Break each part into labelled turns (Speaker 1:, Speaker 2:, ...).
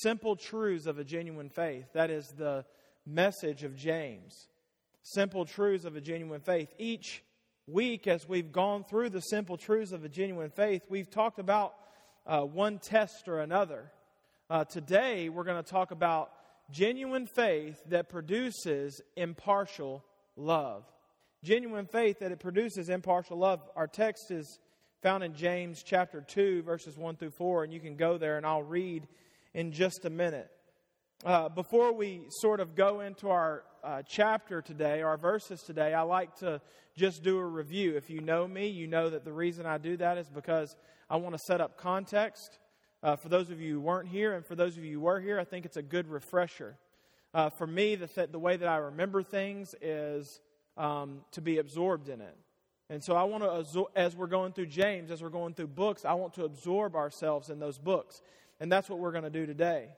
Speaker 1: Simple truths of a genuine faith. That is the message of James. Simple truths of a genuine faith. Each week, as we've gone through the simple truths of a genuine faith, we've talked about one test or another. Today, we're going to talk about genuine faith that produces impartial love. Genuine faith that it produces impartial love. Our text is found in James chapter 2, verses 1 through 4, and you can go there and I'll read in just a minute. Before we sort of go into our chapter today, our verses today, I like to just do a review. If you know me, you know that the reason I do that is because I want to set up context. For those of you who weren't here and for those of you who were here, I think it's a good refresher. For me, the way that I remember things is to be absorbed in it. And so I want to, as we're going through James, as we're going through books, I want to absorb ourselves in those books. And that's what we're going to do today.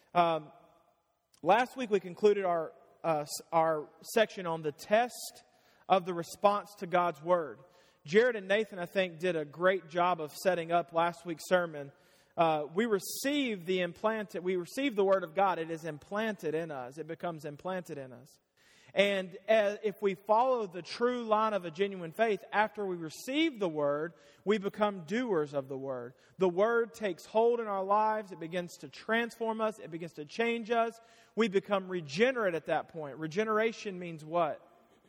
Speaker 1: Last week we concluded our section on the test of the response to God's Word. Jared and Nathan, I think, did a great job of setting up last week's sermon. We receive the Word of God. It is implanted in us. It becomes implanted in us. And if we follow the true line of a genuine faith, after we receive the Word, we become doers of the Word. The Word takes hold in our lives. It begins to transform us. It begins to change us. We become regenerate at that point. Regeneration means what?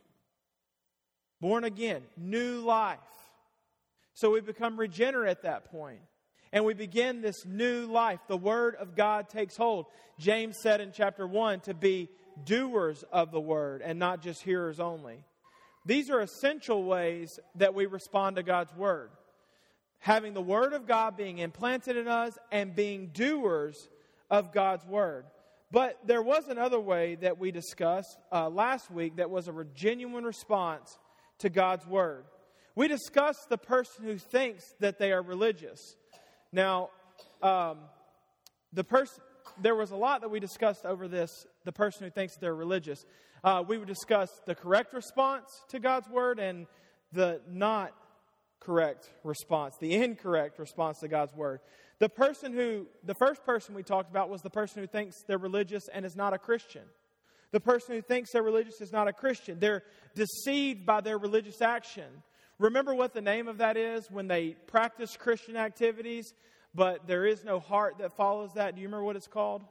Speaker 1: Born again, new life. So we become regenerate at that point. And we begin this new life. The Word of God takes hold. James said in chapter 1 to be doers of the Word and not just hearers only. These are essential ways that we respond to God's Word. Having the Word of God being implanted in us and being doers of God's Word. But there was another way that we discussed last week that was a genuine response to God's Word. We discussed the person who thinks that they are religious. Now, there was a lot that we discussed over this, the person who thinks they're religious. We would discuss the correct response to God's Word and the not correct response, the incorrect response to God's Word. The first person we talked about was the person who thinks they're religious and is not a Christian. The person who thinks they're religious is not a Christian. They're deceived by their religious action. Remember what the name of that is when they practice Christian activities, but there is no heart that follows that? Do you remember what it's called?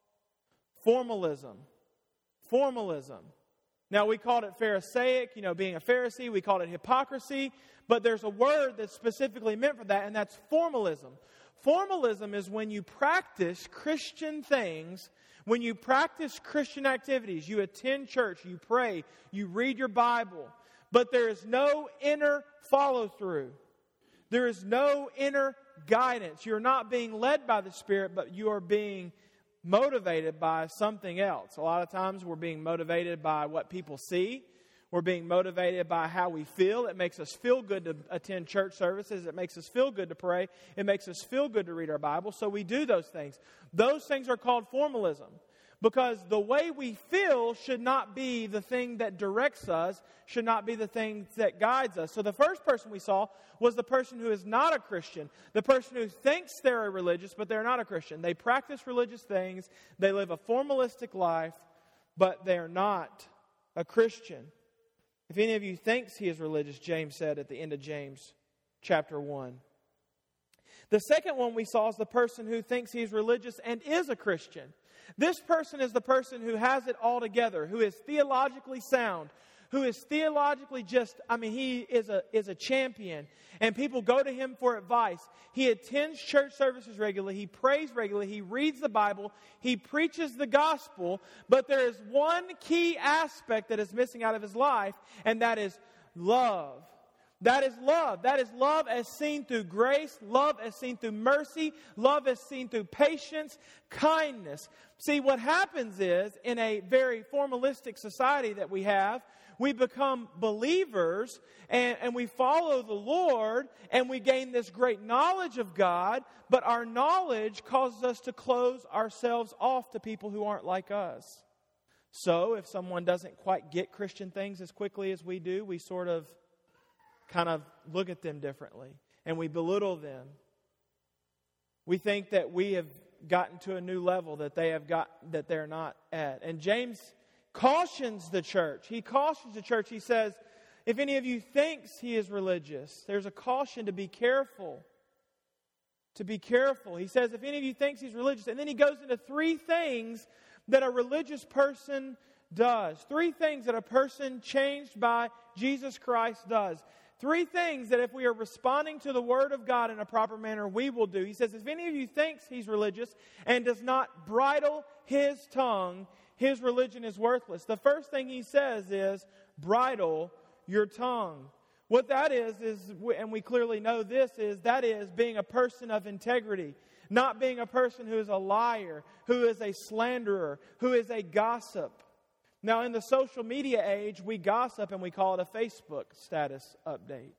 Speaker 1: Formalism. Formalism. Now, we called it Pharisaic, being a Pharisee. We called it hypocrisy. But there's a word that's specifically meant for that, and that's formalism. Formalism is when you practice Christian things, when you practice Christian activities. You attend church, you pray, you read your Bible, but there is no inner follow-through. There is no inner guidance. You're not being led by the Spirit, but you are being motivated by something else. A lot of times we're being motivated by what people see. We're being motivated by how we feel. It makes us feel good to attend church services. It makes us feel good to pray. It makes us feel good to read our Bible. So we do those things. Those things are called formalism. Because the way we feel should not be the thing that directs us, should not be the thing that guides us. So the first person we saw was the person who is not a Christian. The person who thinks they're a religious, but they're not a Christian. They practice religious things. They live a formalistic life, but they're not a Christian. If any of you thinks he is religious, James said at the end of James chapter 1. The second one we saw is the person who thinks he's religious and is a Christian. This person is the person who has it all together, who is theologically sound, who is theologically he is a champion. And people go to him for advice. He attends church services regularly. He prays regularly. He reads the Bible. He preaches the gospel. But there is one key aspect that is missing out of his life, and that is love. That is love. That is love as seen through grace, love as seen through mercy, love as seen through patience, kindness. See, what happens is, in a very formalistic society that we have, we become believers and we follow the Lord and we gain this great knowledge of God, but our knowledge causes us to close ourselves off to people who aren't like us. So if someone doesn't quite get Christian things as quickly as we do, we sort of kind of look at them differently and we belittle them. We think that we have gotten to a new level that they're not at. And James cautions the church. He cautions the church. He says, if any of you thinks he is religious, there's a caution to be careful. To be careful. He says, if any of you thinks he's religious, and then he goes into 3 things that a religious person does. 3 things that a person changed by Jesus Christ does. 3 things that if we are responding to the Word of God in a proper manner, we will do. He says, if any of you thinks he's religious and does not bridle his tongue, his religion is worthless. The first thing he says is, bridle your tongue. What that is, and we clearly know this, that is being a person of integrity. Not being a person who is a liar, who is a slanderer, who is a gossip. Now, in the social media age, we gossip and we call it a Facebook status update.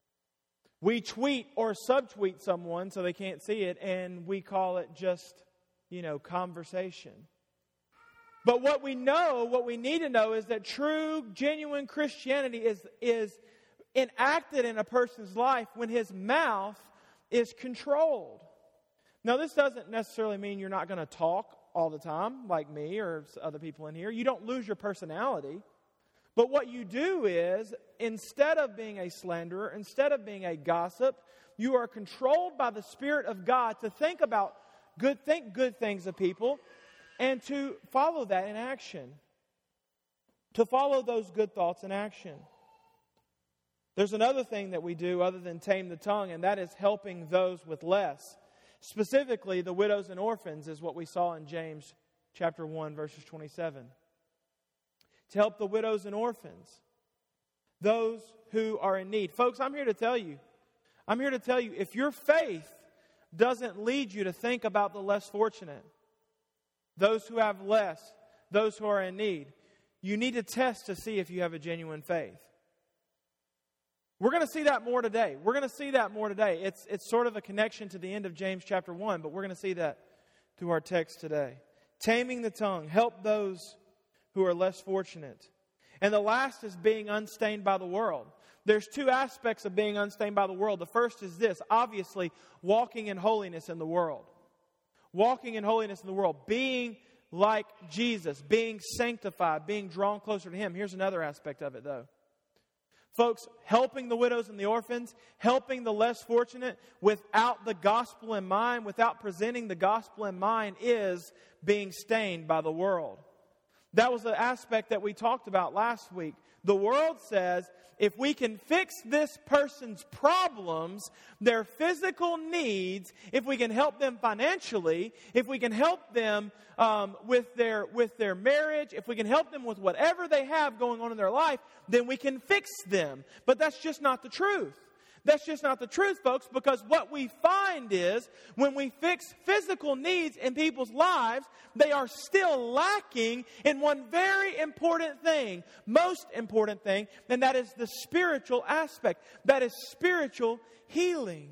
Speaker 1: We tweet or subtweet someone so they can't see it, and we call it just, conversation. But what we need to know is that true, genuine Christianity is enacted in a person's life when his mouth is controlled. Now, this doesn't necessarily mean you're not going to talk all the time, like me or other people in here. You don't lose your personality. But what you do is, instead of being a slanderer, instead of being a gossip, you are controlled by the Spirit of God to think good things of people and to follow that in action. To follow those good thoughts in action. There's another thing that we do other than tame the tongue, and that is helping those with less. Specifically, the widows and orphans is what we saw in James chapter 1, verses 27. To help the widows and orphans, those who are in need. Folks, I'm here to tell you, if your faith doesn't lead you to think about the less fortunate, those who have less, those who are in need, you need to test to see if you have a genuine faith. We're going to see that more today. It's sort of a connection to the end of James chapter 1, but we're going to see that through our text today. Taming the tongue. Help those who are less fortunate. And the last is being unstained by the world. There's 2 aspects of being unstained by the world. The first is this, obviously, walking in holiness in the world. Walking in holiness in the world. Being like Jesus. Being sanctified. Being drawn closer to Him. Here's another aspect of it, though. Folks, helping the widows and the orphans, helping the less fortunate without the gospel in mind, without presenting the gospel in mind, is being stained by the world. That was the aspect that we talked about last week. The world says, if we can fix this person's problems, their physical needs, if we can help them financially, if we can help them with their marriage, if we can help them with whatever they have going on in their life, then we can fix them. But that's just not the truth. That's just not the truth, folks, because what we find is when we fix physical needs in people's lives, they are still lacking in one very important thing, most important thing, and that is the spiritual aspect. That is spiritual healing.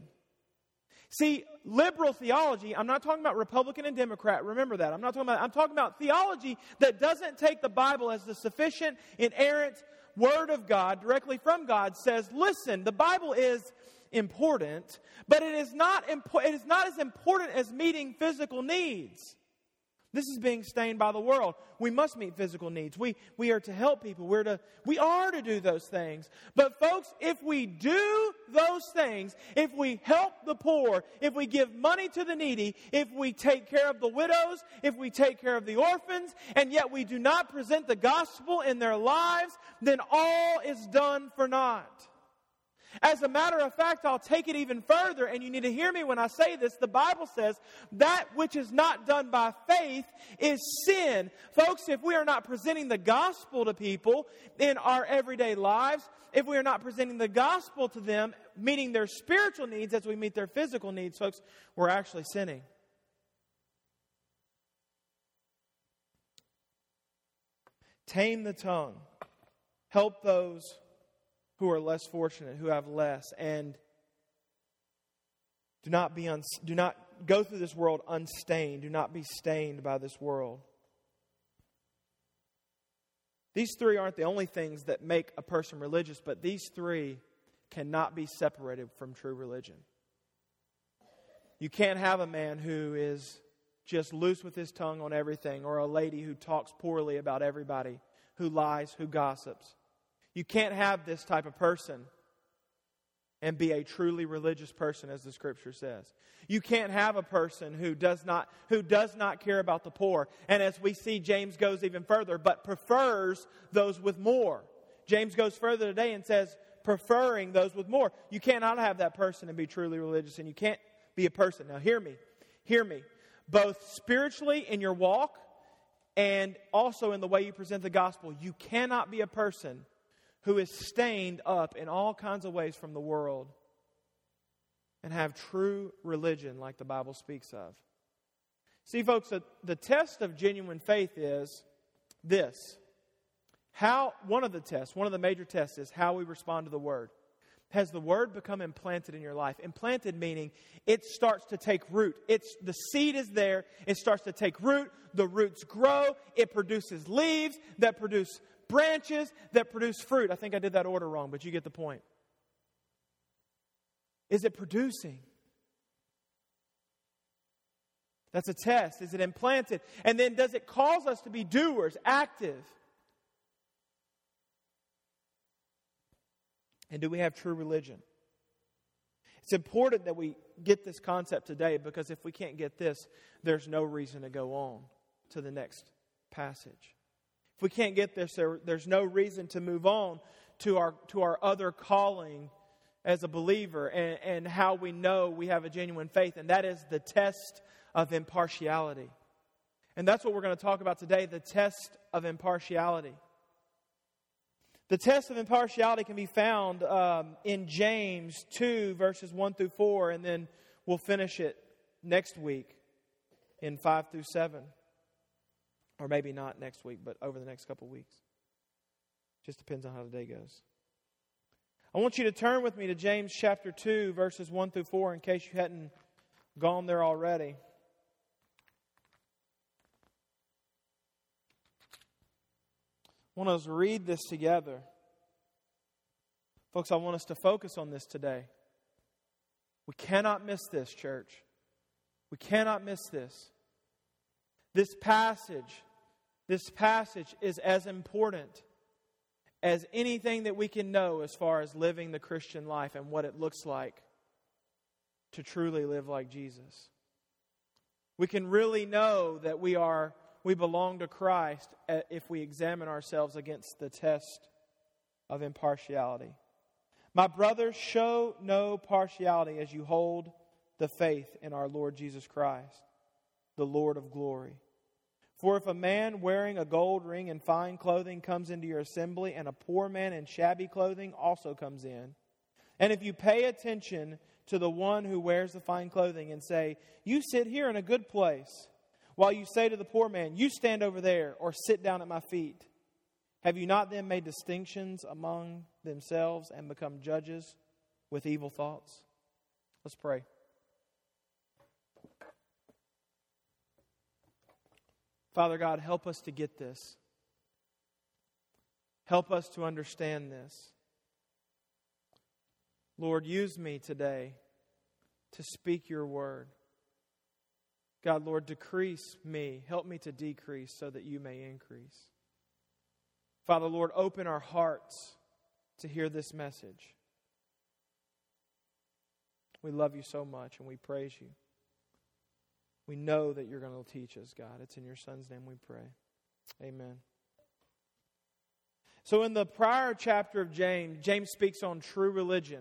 Speaker 1: See, liberal theology, I'm not talking about Republican and Democrat, remember that. I'm talking about theology that doesn't take the Bible as the sufficient, inerrant Word of God, directly from God, says, listen, the Bible is important, but it is not as important as meeting physical needs. This is being stained by the world. We must meet physical needs. We are to help people. We are to do those things. But folks, if we do those things, if we help the poor, if we give money to the needy, if we take care of the widows, if we take care of the orphans, and yet we do not present the gospel in their lives, then all is done for naught. As a matter of fact, I'll take it even further, and you need to hear me when I say this. The Bible says that which is not done by faith is sin. Folks, if we are not presenting the gospel to people in our everyday lives, if we are not presenting the gospel to them, meeting their spiritual needs as we meet their physical needs, folks, we're actually sinning. Tame the tongue. Help those who are less fortunate, who have less, and do not go through this world unstained. Do not be stained by this world. These 3 aren't the only things that make a person religious, but these 3 cannot be separated from true religion. You can't have a man who is just loose with his tongue on everything, or a lady who talks poorly about everybody, who lies, who gossips. You can't have this type of person and be a truly religious person, as the Scripture says. You can't have a person who does not care about the poor. And as we see, James goes even further, but prefers those with more. James goes further today and says, preferring those with more. You cannot have that person and be truly religious, and you can't be a person. Now hear me. Both spiritually in your walk and also in the way you present the gospel, you cannot be a person who is stained up in all kinds of ways from the world and have true religion like the Bible speaks of. See, folks, the test of genuine faith is this. One of the major tests is how we respond to the Word. Has the Word become implanted in your life? Implanted meaning it starts to take root. The seed is there. It starts to take root. The roots grow. It produces leaves that produce branches that produce fruit. I think I did that order wrong, but you get the point. Is it producing? That's a test. Is it implanted? And then does it cause us to be doers, active? And do we have true religion? It's important that we get this concept today, because if we can't get this, there's no reason to go on to the next passage. If we can't get this, there's no reason to move on to our other calling as a believer and how we know we have a genuine faith, and that is the test of impartiality. And that's what we're going to talk about today, the test of impartiality. The test of impartiality can be found in James 2, verses 1 through 4, and then we'll finish it next week in 5 through 7. Or maybe not next week, but over the next couple weeks. Just depends on how the day goes. I want you to turn with me to James chapter 2, verses 1 through 4, in case you hadn't gone there already. I want us to read this together. Folks, I want us to focus on this today. We cannot miss this, church. We cannot miss this. This passage is as important as anything that we can know as far as living the Christian life and what it looks like to truly live like Jesus. We can really know that we belong to Christ if we examine ourselves against the test of impartiality. My brothers, show no partiality as you hold the faith in our Lord Jesus Christ, the Lord of glory. For if a man wearing a gold ring and fine clothing comes into your assembly, and a poor man in shabby clothing also comes in, and if you pay attention to the one who wears the fine clothing and say, "You sit here in a good place," while you say to the poor man, "You stand over there," or "Sit down at my feet," have you not then made distinctions among themselves and become judges with evil thoughts? Let's pray. Father God, help us to get this. Help us to understand this. Lord, use me today to speak your word. God, Lord, decrease me. Help me to decrease so that you may increase. Father, Lord, open our hearts to hear this message. We love you so much and we praise you. We know that you're going to teach us, God. It's in your Son's name we pray. Amen. So in the prior chapter of James, James speaks on true religion.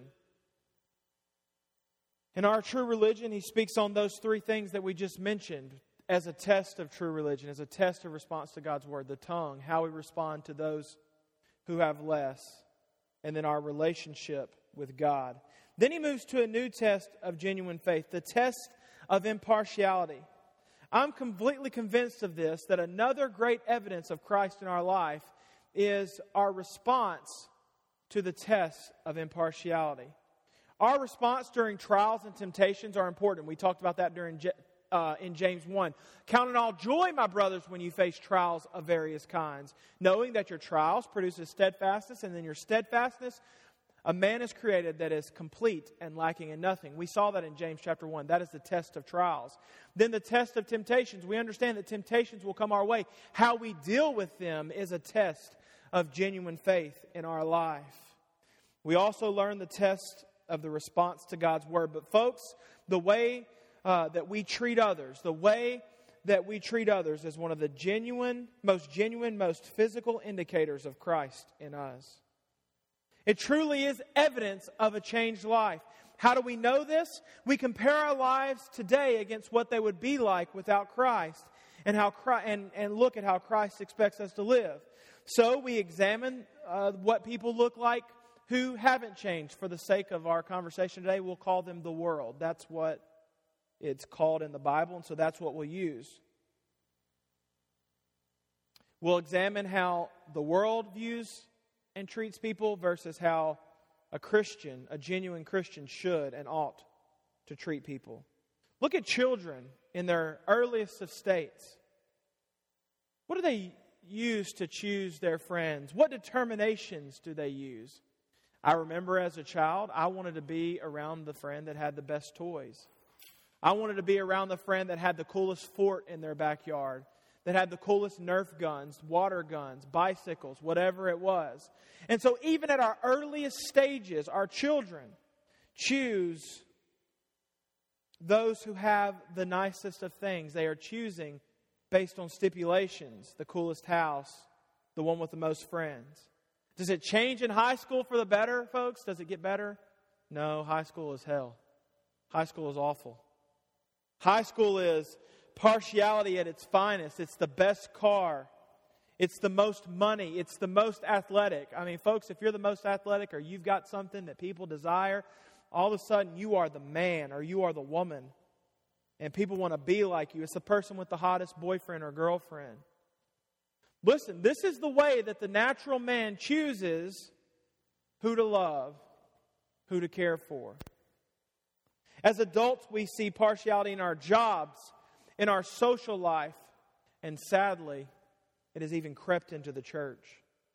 Speaker 1: In our true religion, he speaks on those three things that we just mentioned as a test of true religion, as a test of response to God's word. The tongue, how we respond to those who have less, and then our relationship with God. Then he moves to a new test of genuine faith, the test of impartiality. I'm completely convinced of this, that another great evidence of Christ in our life is our response to the test of impartiality. Our response during trials and temptations are important. We talked about that in James 1. Count it all joy, my brothers, when you face trials of various kinds, knowing that your trials produces steadfastness, and then your steadfastness A man is created that is complete and lacking in nothing. We saw that in James chapter 1. That is the test of trials. Then the test of temptations. We understand that temptations will come our way. How we deal with them is a test of genuine faith in our life. We also learn the test of the response to God's Word. But folks, the way that we treat others, is one of the most physical indicators of Christ in us. It truly is evidence of a changed life. How do we know this? We compare our lives today against what they would be like without Christ, and look at how Christ expects us to live. So we examine what people look like who haven't changed. For the sake of our conversation today, we'll call them the world. That's what it's called in the Bible, and so that's what we'll use. We'll examine how the world views and treats people versus how a genuine Christian should and ought to treat people. Look at children in their earliest of states. What do they use to choose their friends? What determinations do they use? I remember as a child, I wanted to be around the friend that had the best toys. I wanted to be around the friend that had the coolest fort in their backyard, that had the coolest Nerf guns, water guns, bicycles, whatever it was. And so even at our earliest stages, our children choose those who have the nicest of things. They are choosing based on stipulations, the coolest house, the one with the most friends. Does it change in high school for the better, folks? Does it get better? No, high school is hell. High school is awful. High school is partiality at its finest. It's the best car. It's the most money. It's the most athletic. I mean, folks, if you're the most athletic or you've got something that people desire, all of a sudden you are the man or you are the woman. And people want to be like you. It's the person with the hottest boyfriend or girlfriend. Listen, this is the way that the natural man chooses who to love, who to care for. As adults, we see partiality in our jobs, in our social life, and sadly, it has even crept into the church.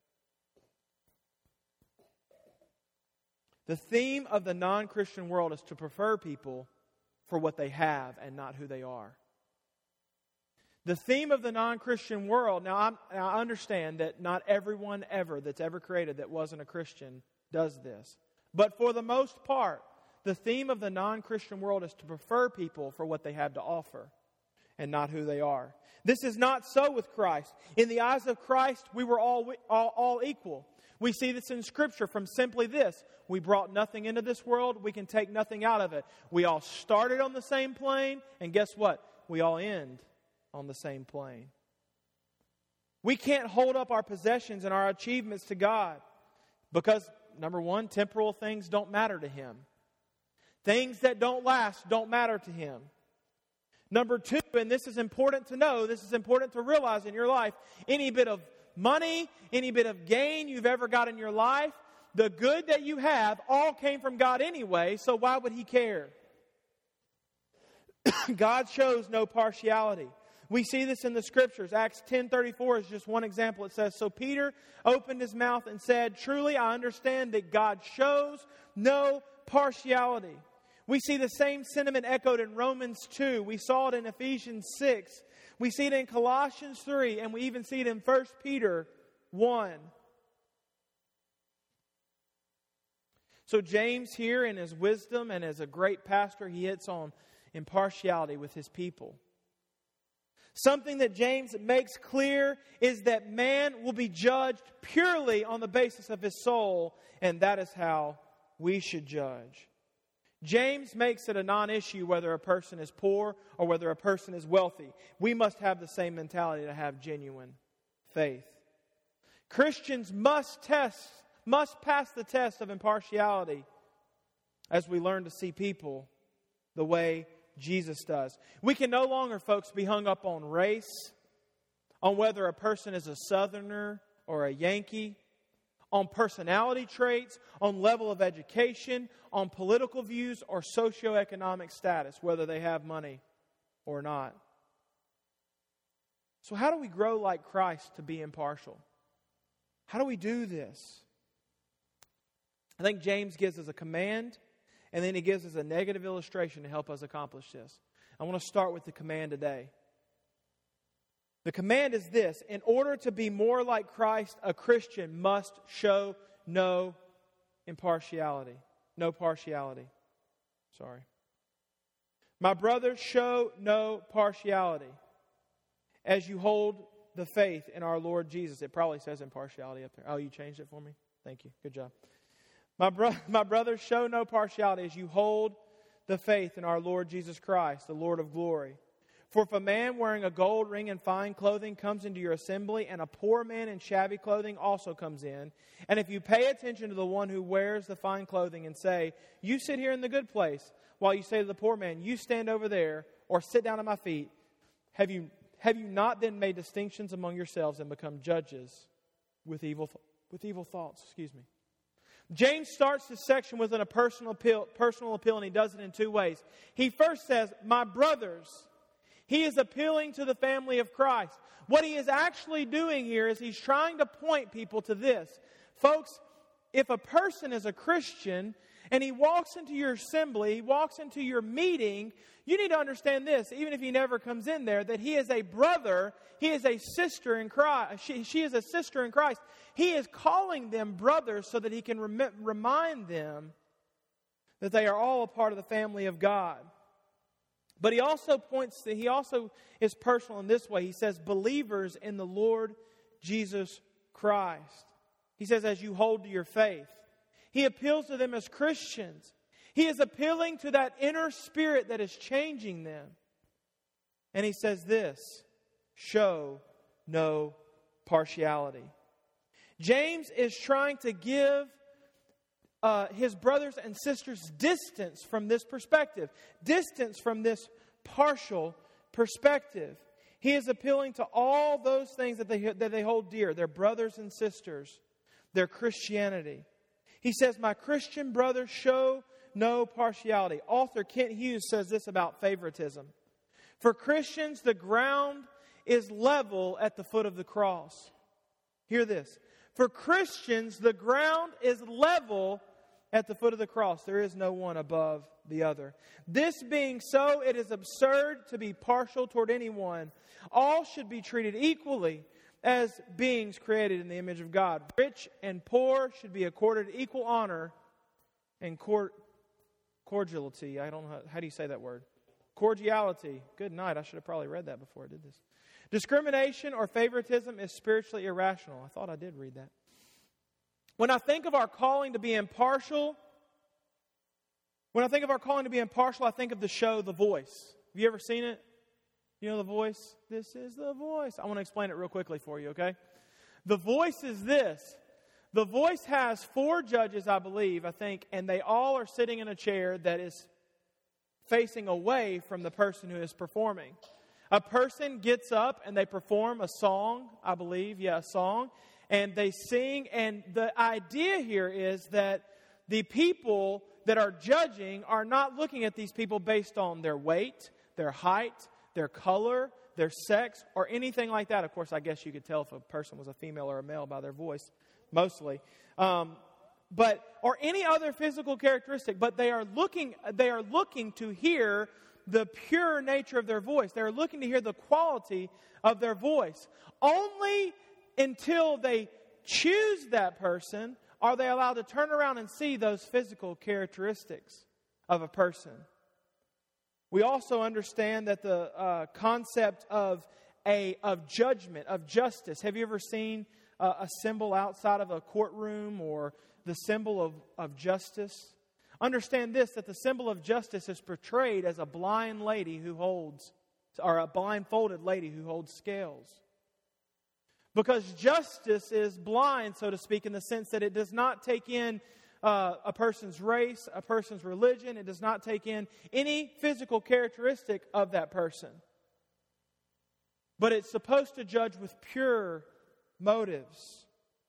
Speaker 1: The theme of the non-Christian world is to prefer people for what they have and not who they are. The theme of the non-Christian world, now I understand that not everyone that's ever created that wasn't a Christian does this. But for the most part, the theme of the non-Christian world is to prefer people for what they have to offer and not who they are. This is not so with Christ. In the eyes of Christ, we were all equal. We see this in Scripture from simply this: we brought nothing into this world, we can take nothing out of it. We all started on the same plane, and guess what? We all end on the same plane. We can't hold up our possessions and our achievements to God because, number one, temporal things don't matter to Him. Things that don't last don't matter to Him. Number two, and this is important to know, this is important to realize in your life, any bit of money, any bit of gain you've ever got in your life, the good that you have all came from God anyway, so why would He care? God shows no partiality. We see this in the Scriptures. Acts 10:34 is just one example. It says, "So Peter opened his mouth and said, 'Truly I understand that God shows no partiality.'" We see the same sentiment echoed in Romans 2. We saw it in Ephesians 6. We see it in Colossians 3. And we even see it in 1 Peter 1. So James here, in his wisdom and as a great pastor, he hits on impartiality with his people. Something that James makes clear is that man will be judged purely on the basis of his soul, and that is how we should judge. James makes it a non-issue whether a person is poor or whether a person is wealthy. We must have the same mentality to have genuine faith. Christians must pass the test of impartiality as we learn to see people the way Jesus does. We can no longer, folks, be hung up on race, on whether a person is a Southerner or a Yankee, on personality traits, on level of education, on political views or socioeconomic status, whether they have money or not. So how do we grow like Christ to be impartial? How do we do this? I think James gives us a command, and then he gives us a negative illustration to help us accomplish this. I want to start with the command today. The command is this: in order to be more like Christ, a Christian must show no impartiality. No partiality. Sorry. My brothers, show no partiality as you hold the faith in our Lord Jesus. It probably says impartiality up there. Oh, you changed it for me? Thank you. Good job. My brothers, show no partiality as you hold the faith in our Lord Jesus Christ, the Lord of glory. For if a man wearing a gold ring and fine clothing comes into your assembly, and a poor man in shabby clothing also comes in, and if you pay attention to the one who wears the fine clothing and say, you sit here in the good place, while you say to the poor man, you stand over there, or sit down at my feet, have you not then made distinctions among yourselves and become judges with evil thoughts? James starts this section with a personal appeal, and he does it in two ways. He first says, my brothers. He is appealing to the family of Christ. What he is actually doing here is he's trying to point people to this. Folks, if a person is a Christian and he walks into your assembly, he walks into your meeting, you need to understand this, even if he never comes in there, that he is a brother, he is a sister in Christ. She is a sister in Christ. He is calling them brothers so that he can remind them that they are all a part of the family of God. But he also is personal in this way. He says, believers in the Lord Jesus Christ. He says, as you hold to your faith. He appeals to them as Christians. He is appealing to that inner spirit that is changing them. And he says this, show no partiality. James is trying to give his brothers and sisters distance from this perspective, distance from this partial perspective. He is appealing to all those things that they hold dear, their brothers and sisters, their Christianity. He says, my Christian brothers, show no partiality. Author Kent Hughes says this about favoritism. For Christians, the ground is level at the foot of the cross. Hear this. For Christians, the ground is level at the foot of the cross. There is no one above the other. This being so, it is absurd to be partial toward anyone. All should be treated equally as beings created in the image of God. Rich and poor should be accorded equal honor and cordiality. I don't know, how do you say that word? Cordiality. Good night. I should have probably read that before I did this. Discrimination or favoritism is spiritually irrational. I thought I did read that. When I think of our calling to be impartial, I think of the show The Voice. Have you ever seen it? You know The Voice? This is The Voice. I want to explain it real quickly for you, okay? The Voice is this. The Voice has 4 judges, I think, and they all are sitting in a chair that is facing away from the person who is performing. A person gets up and they perform a song, a song, and they sing. And the idea here is that the people that are judging are not looking at these people based on their weight, their height, their color, their sex, or anything like that. Of course, I guess you could tell if a person was a female or a male by their voice, mostly. Or any other physical characteristic. But they are looking to hear the pure nature of their voice. They're looking to hear the quality of their voice. Only until they choose that person are they allowed to turn around and see those physical characteristics of a person. We also understand that the concept of judgment, of justice. Have you ever seen a symbol outside of a courtroom, or the symbol of justice? Understand this, that the symbol of justice is portrayed as a blind lady who holds, or a blindfolded lady who holds scales. Because justice is blind, so to speak, in the sense that it does not take in a person's race, a person's religion. It does not take in any physical characteristic of that person. But it's supposed to judge with pure motives.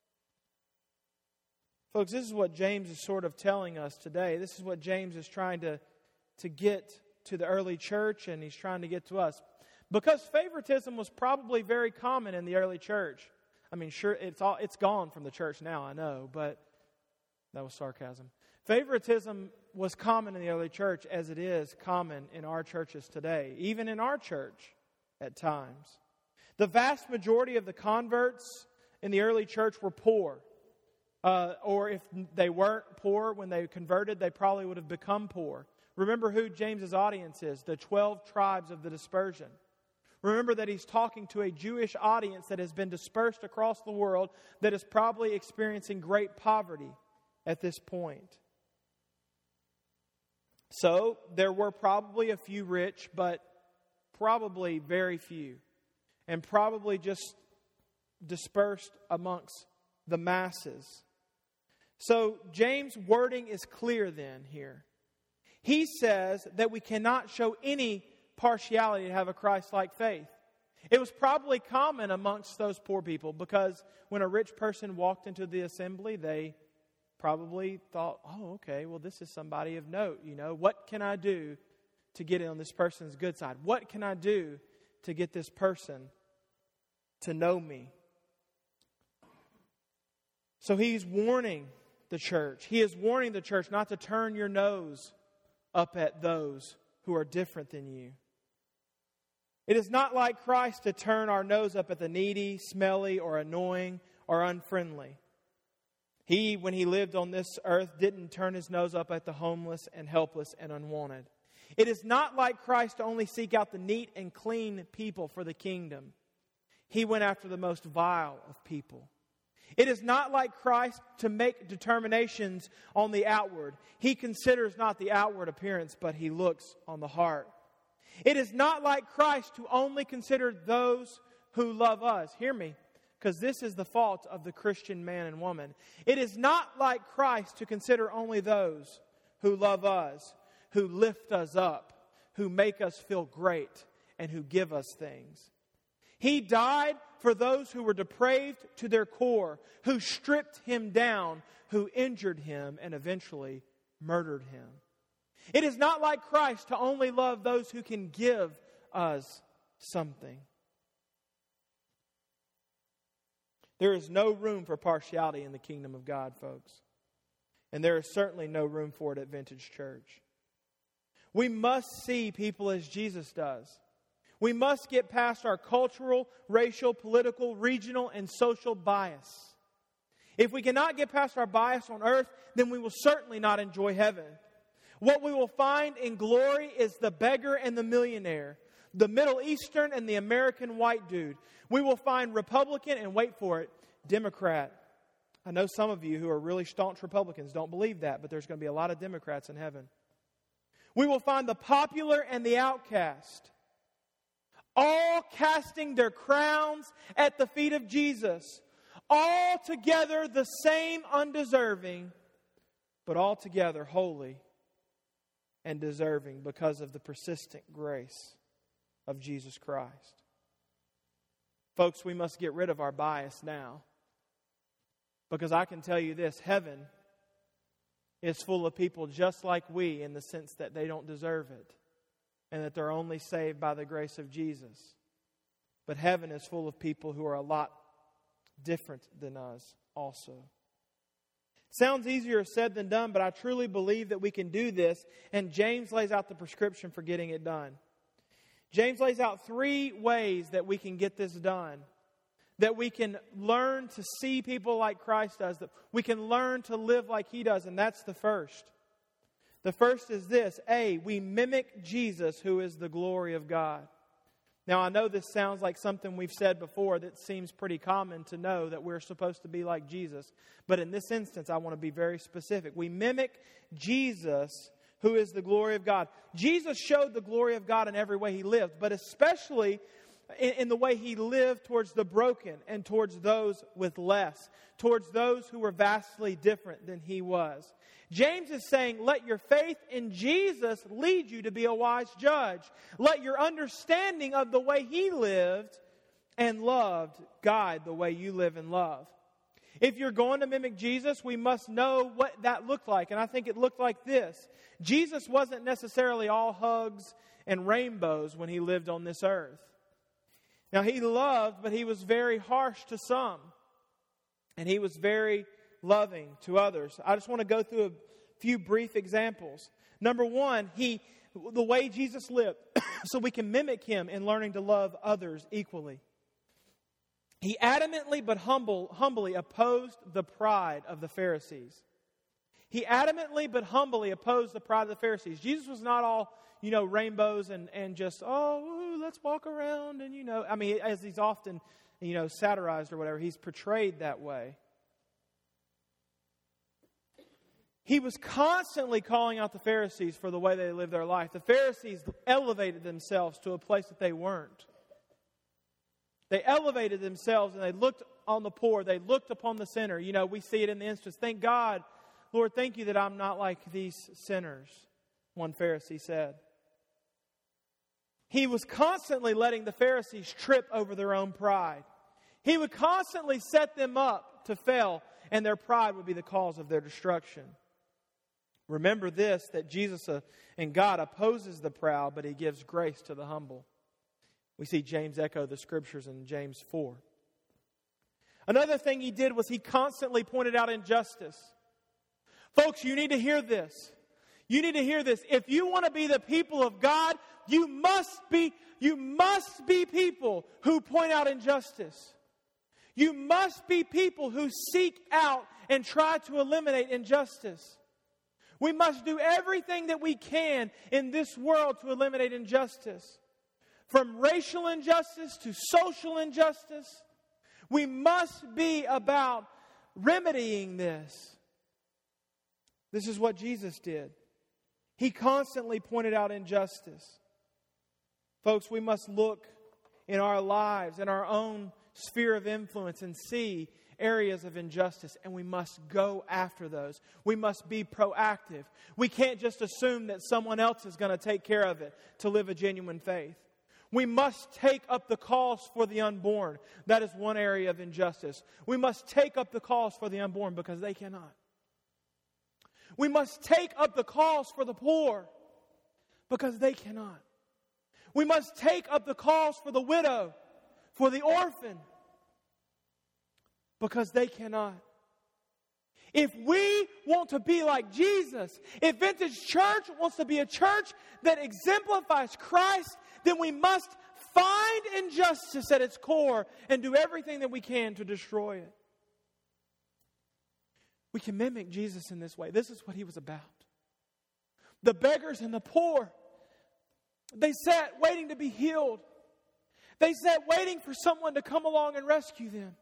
Speaker 1: Folks, this is what James is sort of telling us today. This is what James is trying to get to the early church, and he's trying to get to us. Because favoritism was probably very common in the early church. I mean, sure, it's gone from the church now, I know, but That was sarcasm. Favoritism was common in the early church as it is common in our churches today, even in our church at times. The vast majority of the converts in the early church were poor. Or if they weren't poor when they converted, they probably would have become poor. Remember who James's audience is, the 12 tribes of the dispersion. Remember that he's talking to a Jewish audience that has been dispersed across the world, that is probably experiencing great poverty at this point. So there were probably a few rich, but probably very few. And probably just dispersed amongst the masses. So James' wording is clear then here. He says that we cannot show any partiality to have a Christ-like faith. It was probably common amongst those poor people because when a rich person walked into the assembly, they probably thought, oh, okay, well, this is somebody of note. You know, what can I do to get on this person's good side? What can I do to get this person to know me? So he's warning the church. He is warning the church not to turn your nose up at those who are different than you. It is not like Christ to turn our nose up at the needy, smelly, or annoying, or unfriendly. He, when he lived on this earth, didn't turn his nose up at the homeless and helpless and unwanted. It is not like Christ to only seek out the neat and clean people for the kingdom. He went after the most vile of people. It is not like Christ to make determinations on the outward. He considers not the outward appearance, but he looks on the heart. It is not like Christ to only consider those who love us. Hear me, because this is the fault of the Christian man and woman. It is not like Christ to consider only those who love us, who lift us up, who make us feel great, and who give us things. He died for those who were depraved to their core, who stripped him down, who injured him, and eventually murdered him. It is not like Christ to only love those who can give us something. There is no room for partiality in the kingdom of God, folks. And there is certainly no room for it at Vintage Church. We must see people as Jesus does. We must get past our cultural, racial, political, regional, and social bias. If we cannot get past our bias on earth, then we will certainly not enjoy heaven. What we will find in glory is the beggar and the millionaire, the Middle Eastern and the American white dude. We will find Republican and, wait for it, Democrat. I know some of you who are really staunch Republicans don't believe that, but there's going to be a lot of Democrats in heaven. We will find the popular and the outcast, all casting their crowns at the feet of Jesus, all together the same undeserving, but all together holy and deserving because of the persistent grace of Jesus Christ. Folks, we must get rid of our bias now, because I can tell you this, heaven is full of people just like we in the sense that they don't deserve it and that they're only saved by the grace of Jesus. But heaven is full of people who are a lot different than us also. Sounds easier said than done, but I truly believe that we can do this, and James lays out the prescription for getting it done. James lays out 3 ways that we can get this done. That we can learn to see people like Christ does. That we can learn to live like He does. And that's the first. The first is this. A, we mimic Jesus, who is the glory of God. Now, I know this sounds like something we've said before that seems pretty common to know that we're supposed to be like Jesus. But in this instance, I want to be very specific. We mimic Jesus, who is the glory of God. Jesus showed the glory of God in every way He lived, but especially in the way He lived towards the broken and towards those with less, towards those who were vastly different than He was. James is saying, let your faith in Jesus lead you to be a wise judge. Let your understanding of the way He lived and loved guide the way you live and love. If you're going to mimic Jesus, we must know what that looked like. And I think it looked like this. Jesus wasn't necessarily all hugs and rainbows when He lived on this earth. Now, He loved, but He was very harsh to some. And He was very loving to others. I just want to go through a few brief examples. Number one, the way Jesus lived, so we can mimic Him in learning to love others equally. He adamantly but humbly opposed the pride of the Pharisees. He adamantly but humbly opposed the pride of the Pharisees. Jesus was not all, rainbows and just, let's walk around and, as He's often, satirized or whatever. He's portrayed that way. He was constantly calling out the Pharisees for the way they lived their life. The Pharisees elevated themselves to a place that they weren't. They elevated themselves and they looked on the poor. They looked upon the sinner. We see it in the instance. Thank God, Lord, thank you that I'm not like these sinners, one Pharisee said. He was constantly letting the Pharisees trip over their own pride. He would constantly set them up to fail, and their pride would be the cause of their destruction. Remember this, that Jesus and God opposes the proud, but He gives grace to the humble. We see James echo the Scriptures in James 4. Another thing He did was He constantly pointed out injustice. Folks, you need to hear this. You need to hear this. If you want to be the people of God, you must be people who point out injustice. You must be people who seek out and try to eliminate injustice. We must do everything that we can in this world to eliminate injustice. From racial injustice to social injustice, we must be about remedying this. This is what Jesus did. He constantly pointed out injustice. Folks, we must look in our lives, in our own sphere of influence, and see areas of injustice, and we must go after those. We must be proactive. We can't just assume that someone else is going to take care of it to live a genuine faith. We must take up the cause for the unborn. That is one area of injustice. We must take up the cause for the unborn because they cannot. We must take up the cause for the poor because they cannot. We must take up the cause for the widow, for the orphan, because they cannot. If we want to be like Jesus, if Vintage Church wants to be a church that exemplifies Christ, then we must find injustice at its core and do everything that we can to destroy it. We can mimic Jesus in this way. This is what He was about. The beggars and the poor, they sat waiting to be healed. They sat waiting for someone to come along and rescue them.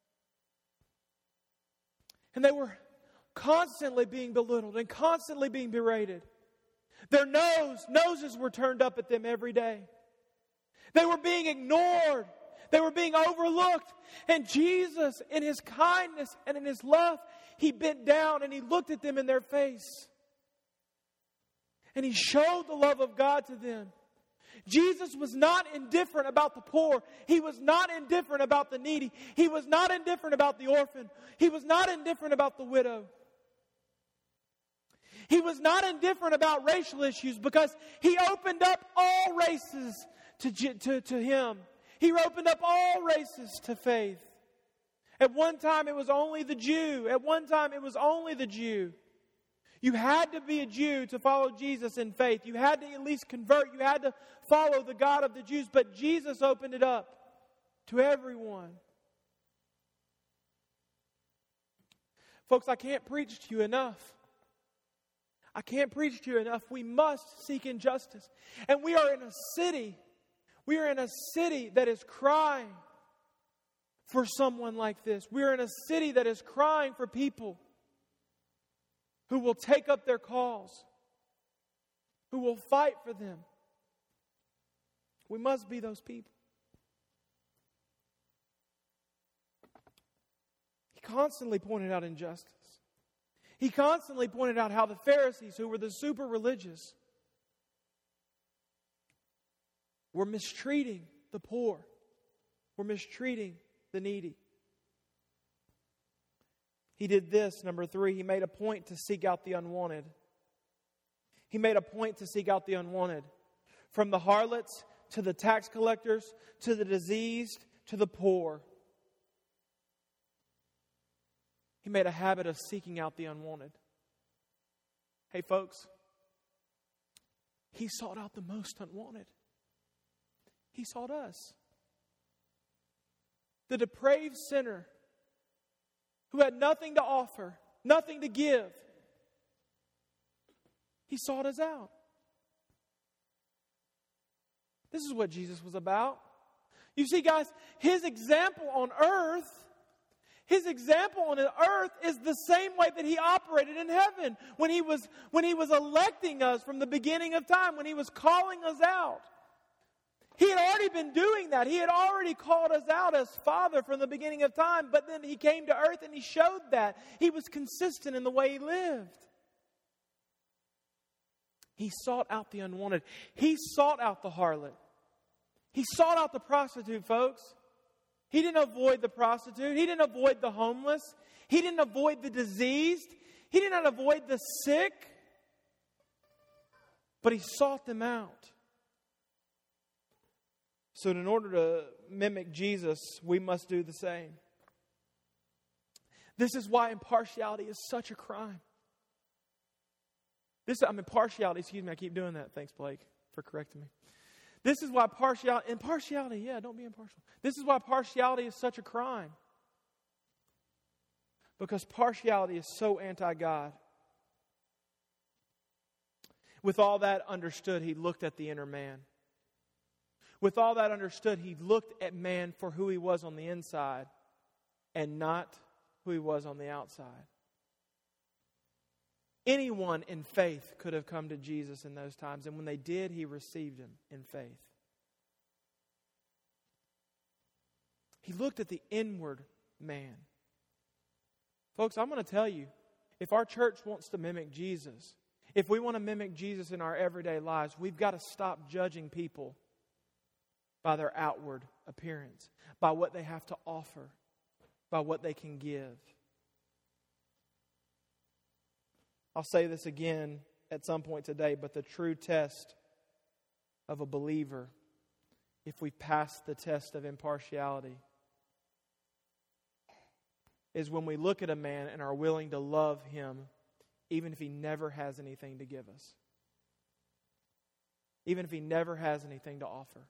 Speaker 1: And they were constantly being belittled and constantly being berated. Their noses were turned up at them every day. They were being ignored. They were being overlooked. And Jesus, in His kindness and in His love, He bent down and He looked at them in their face. And He showed the love of God to them. Jesus was not indifferent about the poor. He was not indifferent about the needy. He was not indifferent about the orphan. He was not indifferent about the widow. He was not indifferent about racial issues because He opened up all races to Him. He opened up all races to faith. At one time it was only the Jew. At one time it was only the Jew. You had to be a Jew to follow Jesus in faith. You had to at least convert. You had to follow the God of the Jews. But Jesus opened it up to everyone. Folks, I can't preach to you enough. I can't preach to you enough. We must seek injustice. And we are in a city. We are in a city that is crying for someone like this. We are in a city that is crying for people who will take up their cause, who will fight for them. We must be those people. He constantly pointed out injustice. He constantly pointed out how the Pharisees, who were the super religious, were mistreating the poor, were mistreating the needy. He did this, number 3, He made a point to seek out the unwanted. He made a point to seek out the unwanted. From the harlots to the tax collectors to the diseased to the poor. He made a habit of seeking out the unwanted. Hey, folks, He sought out the most unwanted. He sought us. The depraved sinner who had nothing to offer, nothing to give. He sought us out. This is what Jesus was about. You see, guys, His example on earth is the same way that He operated in heaven when He was electing us from the beginning of time, when He was calling us out. He had already been doing that. He had already called us out as Father from the beginning of time, but then He came to earth and He showed that. He was consistent in the way He lived. He sought out the unwanted. He sought out the harlot. He sought out the prostitute, folks. He didn't avoid the prostitute. He didn't avoid the homeless. He didn't avoid the diseased. He did not avoid the sick. But He sought them out. So in order to mimic Jesus, we must do the same. This is why impartiality is such a crime. Partiality, excuse me, I keep doing that. Thanks, Blake, for correcting me. This is why impartiality, don't be impartial. This is why partiality is such a crime. Because partiality is so anti-God. With all that understood, He looked at the inner man. With all that understood, He looked at man for who he was on the inside and not who he was on the outside. Anyone in faith could have come to Jesus in those times, and when they did, He received him in faith. He looked at the inward man. Folks, I'm going to tell you, if our church wants to mimic Jesus, if we want to mimic Jesus in our everyday lives, we've got to stop judging people by their outward appearance, by what they have to offer, by what they can give. I'll say this again at some point today, but the true test of a believer, if we pass the test of impartiality, is when we look at a man and are willing to love him even if he never has anything to give us. Even if he never has anything to offer.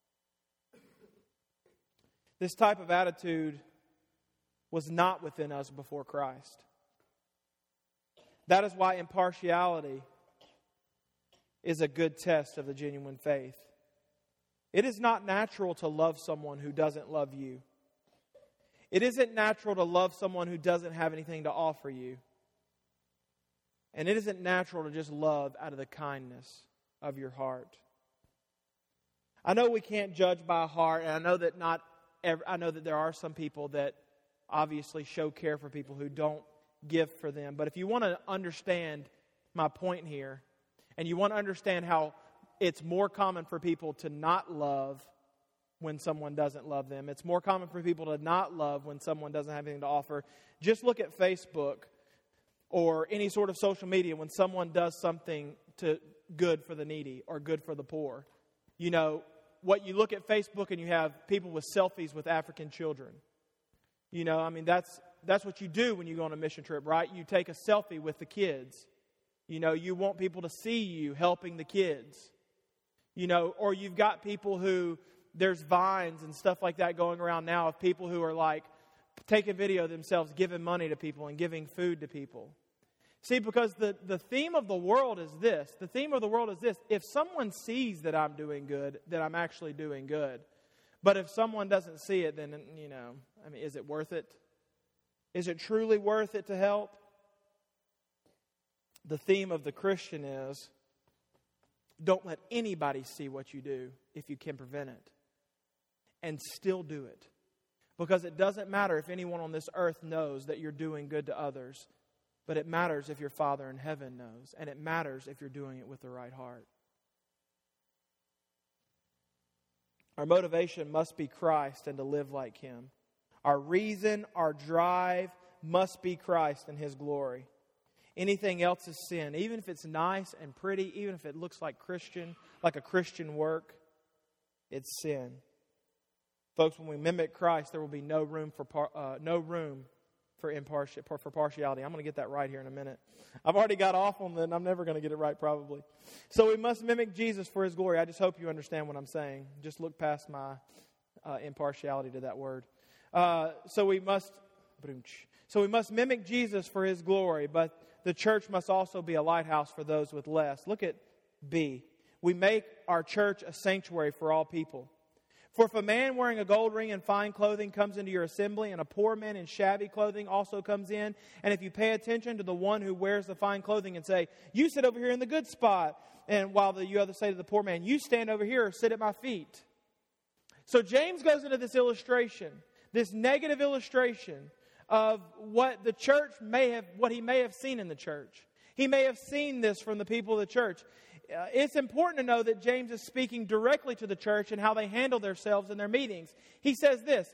Speaker 1: This type of attitude was not within us before Christ. That is why impartiality is a good test of the genuine faith. It is not natural to love someone who doesn't love you. It isn't natural to love someone who doesn't have anything to offer you. And it isn't natural to just love out of the kindness of your heart. I know we can't judge by heart, and I know that there are some people that obviously show care for people who don't give for them. But if you want to understand my point here, and you want to understand how it's more common for people to not love when someone doesn't love them, it's more common for people to not love when someone doesn't have anything to offer, just look at Facebook or any sort of social media when someone does something good for the needy or good for the poor. You know, what you look at Facebook and you have people with selfies with African children. You know, I mean, that's what you do when you go on a mission trip, right? You take a selfie with the kids. You know, you want people to see you helping the kids. You know, or you've got people who, there's vines and stuff like that going around now of people who are like, take a video of themselves giving money to people and giving food to people. See, because the theme of the world is this. The theme of the world is this. If someone sees that I'm doing good, then I'm actually doing good. But if someone doesn't see it, then, you know, I mean, is it worth it? Is it truly worth it to help? The theme of the Christian is, don't let anybody see what you do if you can prevent it. And still do it. Because it doesn't matter if anyone on this earth knows that you're doing good to others. But it matters if your Father in heaven knows. And it matters if you're doing it with the right heart. Our motivation must be Christ and to live like Him. Our reason, our drive must be Christ and His glory. Anything else is sin. Even if it's nice and pretty, even if it looks like a Christian work, it's sin. Folks, when we mimic Christ, there will be no room for partiality. I'm going to get that right here in a minute. I've already got off on that, and I'm never going to get it right probably. So we must mimic Jesus for His glory. I just hope you understand what I'm saying. Just look past my impartiality to that word. So we must mimic Jesus for His glory, but the church must also be a lighthouse for those with less. Look at B. We make our church a sanctuary for all people. For if a man wearing a gold ring and fine clothing comes into your assembly, and a poor man in shabby clothing also comes in, and if you pay attention to the one who wears the fine clothing and say, "You sit over here in the good spot," and while you other say to the poor man, "You stand over here or sit at my feet." So James goes into this illustration, this negative illustration of what the church what he may have seen in the church. He may have seen this from the people of the church. It's important to know that James is speaking directly to the church and how they handle themselves in their meetings. He says this,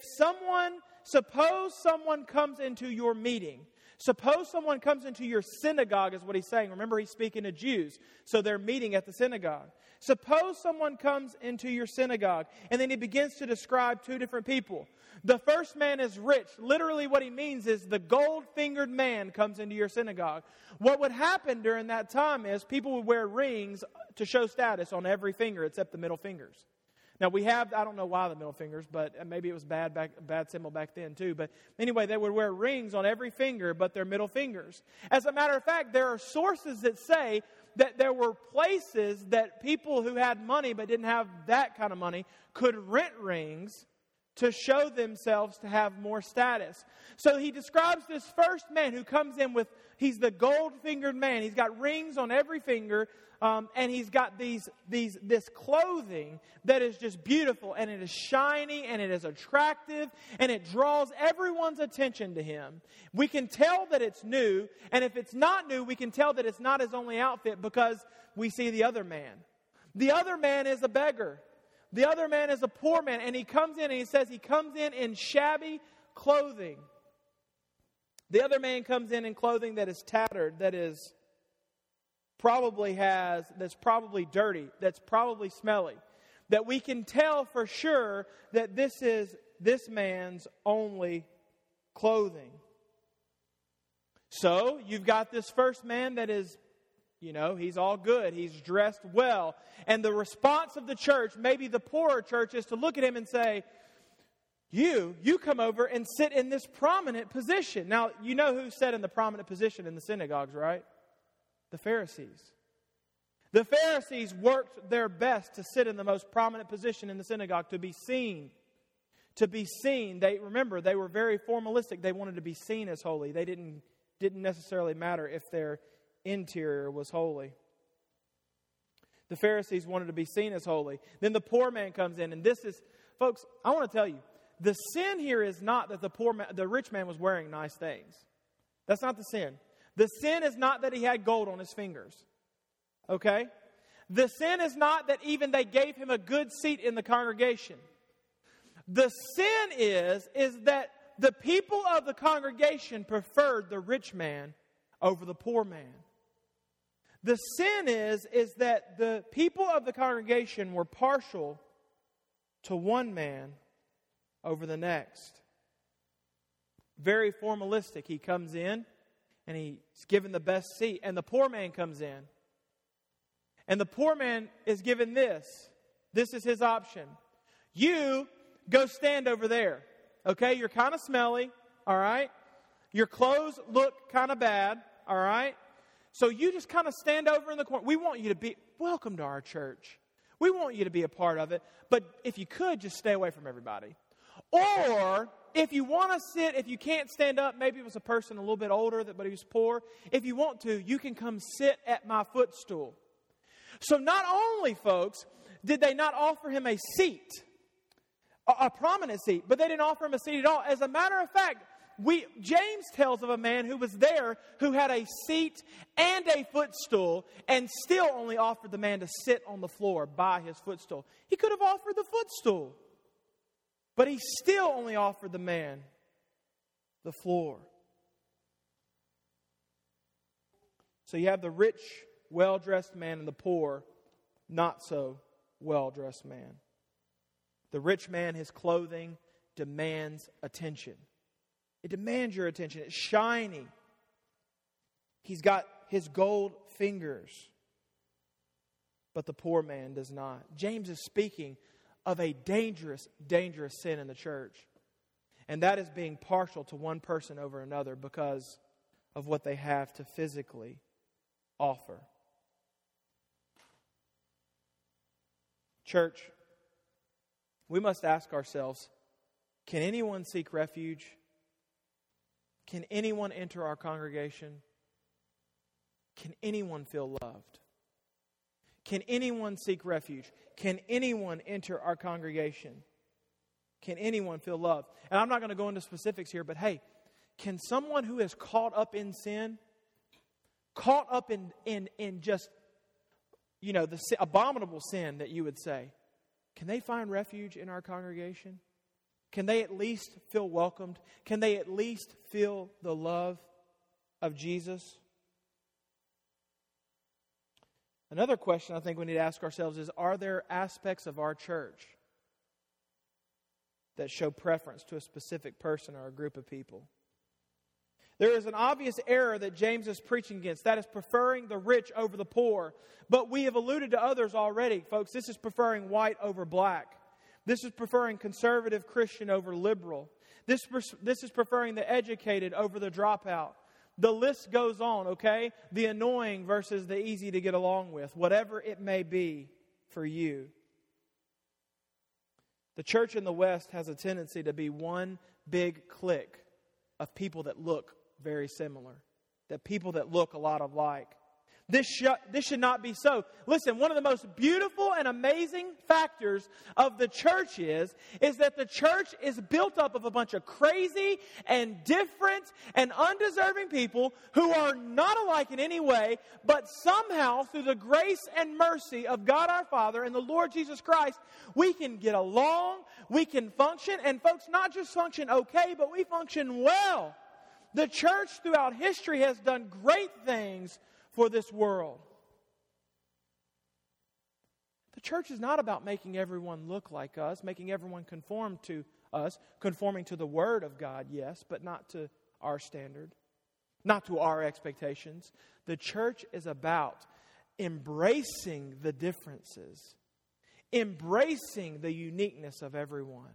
Speaker 1: suppose someone comes into your meeting. Suppose someone comes into your synagogue is what he's saying. Remember, he's speaking to Jews, so they're meeting at the synagogue. Suppose someone comes into your synagogue, and then he begins to describe two different people. The first man is rich. Literally what he means is the gold-fingered man comes into your synagogue. What would happen during that time is people would wear rings to show status on every finger except the middle fingers. Now I don't know why the middle fingers, but maybe it was bad symbol back then too. But anyway, they would wear rings on every finger but their middle fingers. As a matter of fact, there are sources that say that there were places that people who had money but didn't have that kind of money could rent rings to show themselves to have more status. So he describes this first man who comes in he's the gold-fingered man. He's got rings on every finger, and he's got this clothing that is just beautiful, and it is shiny, and it is attractive, and it draws everyone's attention to him. We can tell that it's new, and if it's not new, we can tell that it's not his only outfit because we see the other man. The other man is a beggar. The other man is a poor man, and he comes in and he says he comes in shabby clothing. The other man comes in clothing that is tattered, that's probably dirty, that's probably smelly. That we can tell for sure that this is this man's only clothing. So, you've got this first man that is, he's all good. He's dressed well. And the response of the church, maybe the poorer church, is to look at him and say, you come over and sit in this prominent position. Now, you know who sat in the prominent position in the synagogues, right? The Pharisees. The Pharisees worked their best to sit in the most prominent position in the synagogue, to be seen. To be seen. They were very formalistic. They wanted to be seen as holy. They didn't necessarily matter if their interior was holy. The Pharisees wanted to be seen as holy. Then the poor man comes in, and this is, folks, I want to tell you, the sin here is not that the rich man was wearing nice things. That's not the sin. The sin is not that he had gold on his fingers. Okay? The sin is not that even they gave him a good seat in the congregation. The sin is that the people of the congregation preferred the rich man over the poor man. The sin is that the people of the congregation were partial to one man over the next. Very formalistic. He comes in and he's given the best seat. And the poor man comes in. And the poor man is given this. This is his option. You go stand over there. Okay, you're kind of smelly. All right. Your clothes look kind of bad. All right. So you just kind of stand over in the corner. We want you to be welcome to our church. We want you to be a part of it. But if you could, just stay away from everybody. Or if you want to sit, if you can't stand up, maybe it was a person a little bit older, but he was poor. If you want to, you can come sit at my footstool. So not only, folks, did they not offer him a seat, a prominent seat, but they didn't offer him a seat at all. As a matter of fact, James tells of a man who was there who had a seat and a footstool and still only offered the man to sit on the floor by his footstool. He could have offered the footstool, but he still only offered the man the floor. So you have the rich, well-dressed man and the poor, not so well-dressed man. The rich man, his clothing demands attention. It demands your attention. It's shiny. He's got his gold fingers. But the poor man does not. James is speaking of a dangerous, dangerous sin in the church. And that is being partial to one person over another because of what they have to physically offer. Church, we must ask ourselves, can anyone seek refuge? Can anyone enter our congregation? Can anyone feel loved? Can anyone seek refuge? Can anyone enter our congregation? Can anyone feel loved? And I'm not going to go into specifics here, but hey, can someone who is caught up in sin, caught up in just, the abominable sin that you would say, can they find refuge in our congregation? Can they at least feel welcomed? Can they at least feel the love of Jesus? Another question I think we need to ask ourselves is, are there aspects of our church that show preference to a specific person or a group of people? There is an obvious error that James is preaching against. That is preferring the rich over the poor. But we have alluded to others already, folks. This is preferring white over black. This is preferring conservative Christian over liberal. This is preferring the educated over the dropout. The list goes on, okay? The annoying versus the easy to get along with. Whatever it may be for you. The church in the West has a tendency to be one big clique of people that look very similar. That people that look a lot alike. This should not be so. Listen, one of the most beautiful and amazing factors of the church is that the church is built up of a bunch of crazy and different and undeserving people who are not alike in any way, but somehow through the grace and mercy of God our Father and the Lord Jesus Christ, we can get along, we can function, and folks, not just function okay, but we function well. The church throughout history has done great things for this world. The church is not about making everyone look like us, making everyone conform to us, conforming to the Word of God, yes, but not to our standard, not to our expectations. The church is about embracing the differences, embracing the uniqueness of everyone,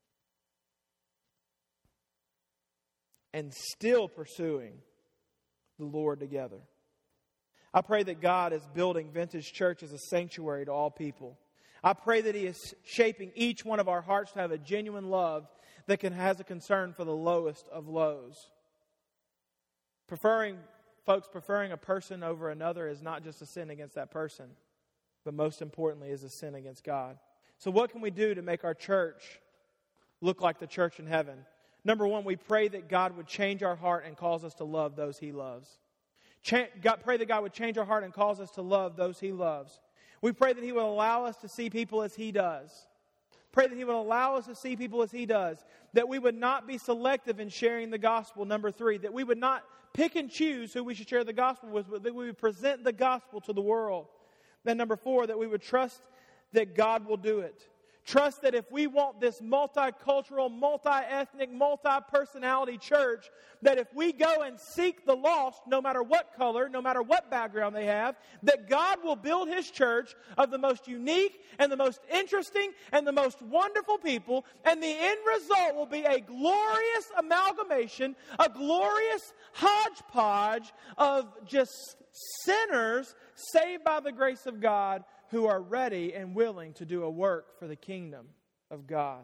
Speaker 1: and still pursuing the Lord together. I pray that God is building Vintage Church as a sanctuary to all people. I pray that He is shaping each one of our hearts to have a genuine love that has a concern for the lowest of lows. Preferring a person over another is not just a sin against that person, but most importantly is a sin against God. So what can we do to make our church look like the church in heaven? Number one, we pray that God would change our heart and cause us to love those He loves. Pray that God would change our heart and cause us to love those He loves. We pray that He will allow us to see people as He does. Pray that He would allow us to see people as He does. That we would not be selective in sharing the gospel. Number three, that we would not pick and choose who we should share the gospel with, but that we would present the gospel to the world. And number four, that we would trust that God will do it. Trust that if we want this multicultural, multi-ethnic, multi-personality church, that if we go and seek the lost, no matter what color, no matter what background they have, that God will build His church of the most unique and the most interesting and the most wonderful people, and the end result will be a glorious amalgamation, a glorious hodgepodge of just sinners saved by the grace of God, who are ready and willing to do a work for the kingdom of God.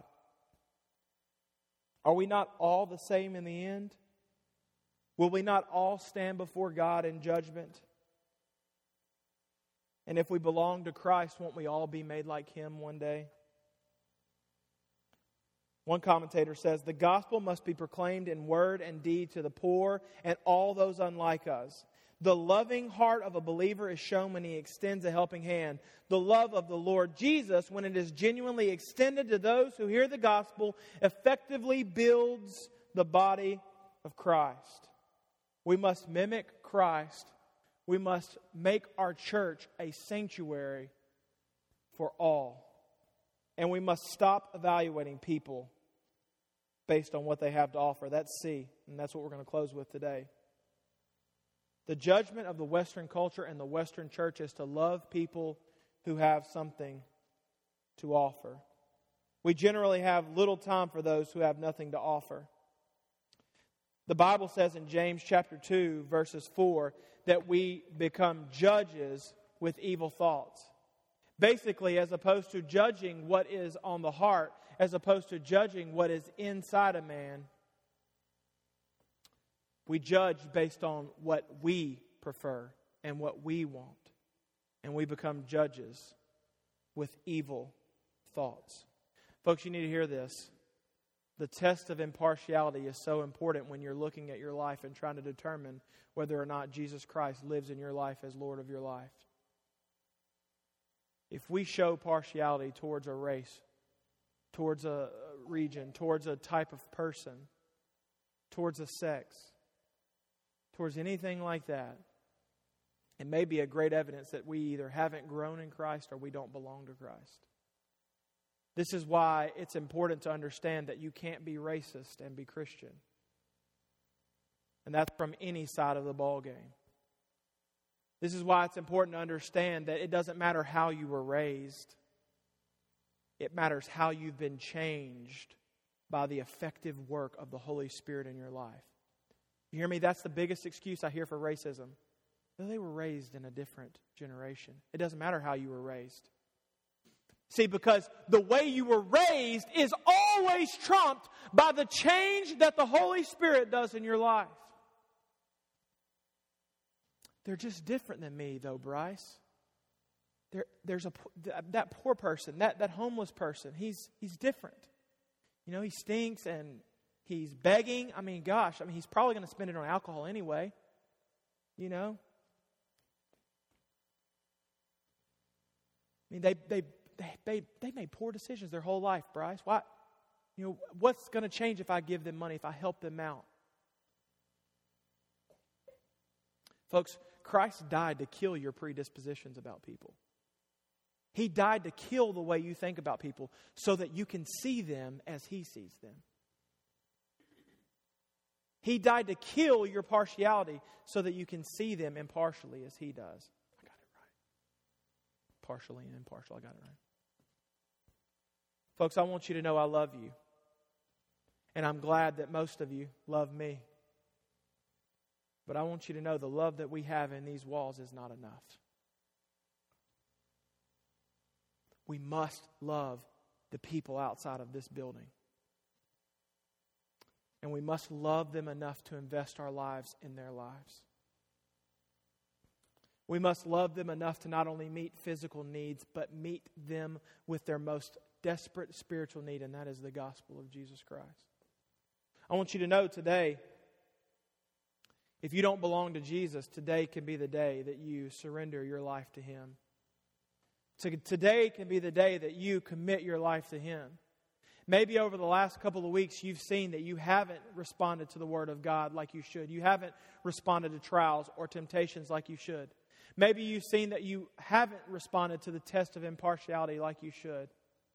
Speaker 1: Are we not all the same in the end? Will we not all stand before God in judgment? And if we belong to Christ, won't we all be made like Him one day? One commentator says, the gospel must be proclaimed in word and deed to the poor and all those unlike us. The loving heart of a believer is shown when he extends a helping hand. The love of the Lord Jesus, when it is genuinely extended to those who hear the gospel, effectively builds the body of Christ. We must mimic Christ. We must make our church a sanctuary for all. And we must stop evaluating people based on what they have to offer. That's C, and that's what we're going to close with today. The judgment of the Western culture and the Western church is to love people who have something to offer. We generally have little time for those who have nothing to offer. The Bible says in James chapter 2, verses 4, that we become judges with evil thoughts. Basically, as opposed to judging what is on the heart, as opposed to judging what is inside a man, we judge based on what we prefer and what we want. And we become judges with evil thoughts. Folks, you need to hear this. The test of impartiality is so important when you're looking at your life and trying to determine whether or not Jesus Christ lives in your life as Lord of your life. If we show partiality towards a race, towards a region, towards a type of person, towards a sex, towards anything like that, it may be a great evidence that we either haven't grown in Christ or we don't belong to Christ. This is why it's important to understand that you can't be racist and be Christian. And that's from any side of the ball game. This is why it's important to understand that it doesn't matter how you were raised. It matters how you've been changed by the effective work of the Holy Spirit in your life. You hear me? That's the biggest excuse I hear for racism. No, they were raised in a different generation. It doesn't matter how you were raised. See, because the way you were raised is always trumped by the change that the Holy Spirit does in your life. They're just different than me, though, Bryce. There's that poor person, that homeless person. He's different. You know, he stinks and he's begging. I mean, gosh, he's probably going to spend it on alcohol anyway. You know, they made poor decisions their whole life, Bryce. Why? You know, what's going to change if I give them money, if I help them out? Folks, Christ died to kill your predispositions about people. He died to kill the way you think about people so that you can see them as He sees them. He died to kill your partiality so that you can see them impartially as He does. I got it right. Partially and impartial, I got it right. Folks, I want you to know I love you. And I'm glad that most of you love me. But I want you to know the love that we have in these walls is not enough. We must love the people outside of this building. And we must love them enough to invest our lives in their lives. We must love them enough to not only meet physical needs, but meet them with their most desperate spiritual need, and that is the gospel of Jesus Christ. I want you to know today, if you don't belong to Jesus, today can be the day that you surrender your life to Him. Today can be the day that you commit your life to Him. Maybe over the last couple of weeks you've seen that you haven't responded to the Word of God like you should. You haven't responded to trials or temptations like you should. Maybe you've seen that you haven't responded to the test of impartiality like you should.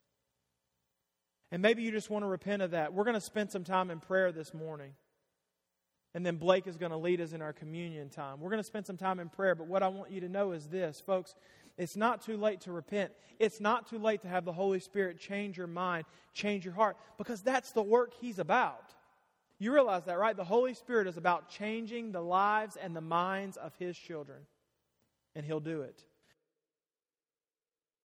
Speaker 1: And maybe you just want to repent of that. We're going to spend some time in prayer this morning. And then Blake is going to lead us in our communion time. We're going to spend some time in prayer, but what I want you to know is this, folks. It's not too late to repent. It's not too late to have the Holy Spirit change your mind, change your heart, because that's the work He's about. You realize that, right? The Holy Spirit is about changing the lives and the minds of His children. And He'll do it.